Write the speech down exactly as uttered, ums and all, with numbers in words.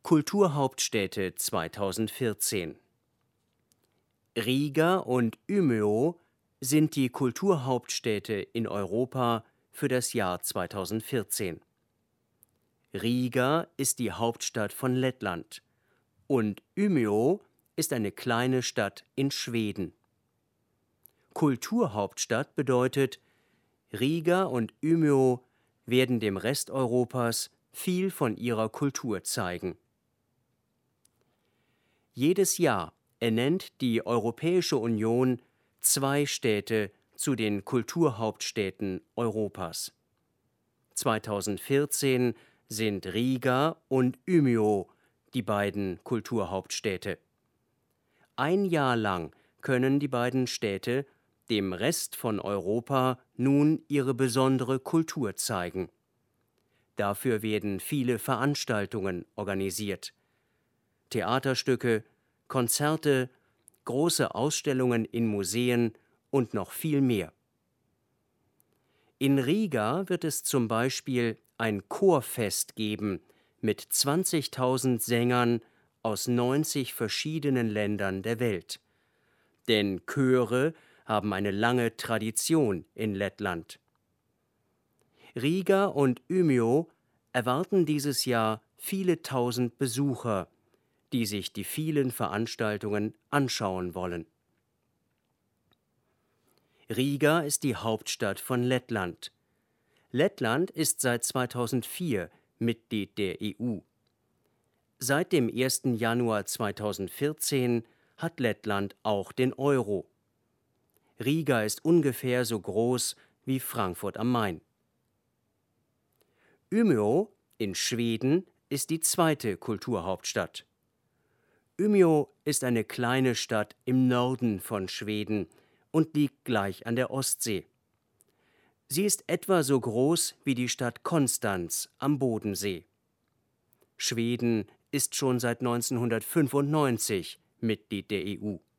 Kulturhauptstädte zweitausendvierzehn. Riga und Umeå sind die Kulturhauptstädte in Europa für das Jahr zweitausendvierzehn. Riga ist die Hauptstadt von Lettland und Umeå ist eine kleine Stadt in Schweden. Kulturhauptstadt bedeutet, Riga und Umeå werden dem Rest Europas viel von ihrer Kultur zeigen. Jedes Jahr ernennt die Europäische Union zwei Städte zu den Kulturhauptstädten Europas. zweitausendvierzehn sind Riga und Umeå die beiden Kulturhauptstädte. Ein Jahr lang können die beiden Städte dem Rest von Europa nun ihre besondere Kultur zeigen. Dafür werden viele Veranstaltungen organisiert. Theaterstücke, Konzerte, große Ausstellungen in Museen und noch viel mehr. In Riga wird es zum Beispiel ein Chorfest geben mit zwanzigtausend Sängern aus neunzig verschiedenen Ländern der Welt. Denn Chöre haben eine lange Tradition in Lettland. Riga und Umeå erwarten dieses Jahr viele tausend Besucher, die sich die vielen Veranstaltungen anschauen wollen. Riga ist die Hauptstadt von Lettland. Lettland ist seit zweitausendvier Mitglied der E U. Seit dem ersten Januar zweitausendvierzehn hat Lettland auch den Euro. Riga ist ungefähr so groß wie Frankfurt am Main. Umeå in Schweden ist die zweite Kulturhauptstadt. Umeå ist eine kleine Stadt im Norden von Schweden und liegt gleich an der Ostsee. Sie ist etwa so groß wie die Stadt Konstanz am Bodensee. Schweden ist schon seit neunzehnhundertfünfundneunzig Mitglied der E U.